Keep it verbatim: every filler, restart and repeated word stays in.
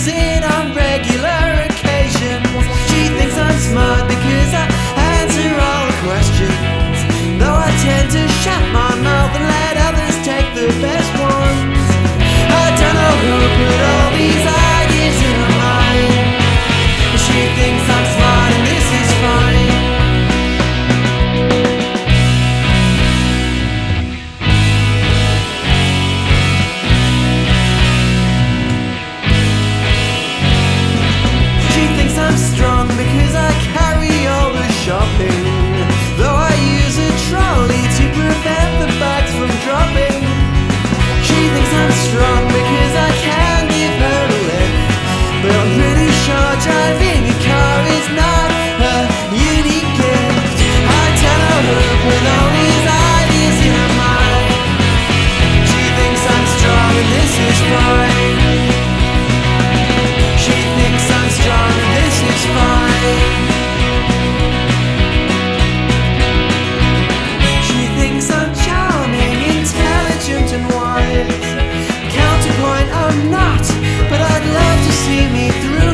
it on regular occasions. She thinks I'm smart because I answer all the questions, though I tend to shut my mouth and let others take the best ones. I don't know who put all these ideas in her mind. She thinks I'm smart and this is fine. She thinks I'm strong because I carry all the shopping, though I use a trolley to prevent the bags from dropping. She thinks I'm strong because I can give her a lift, but I'm pretty sure driving a car is not a unique gift. I don't know who put all these ideas in her mind. She thinks I'm strong and this is fine. She thinks I'm strong and this is fine. She thinks I'm charming, intelligent and wise. Counterpoint, I'm not, but I'd love to see me through.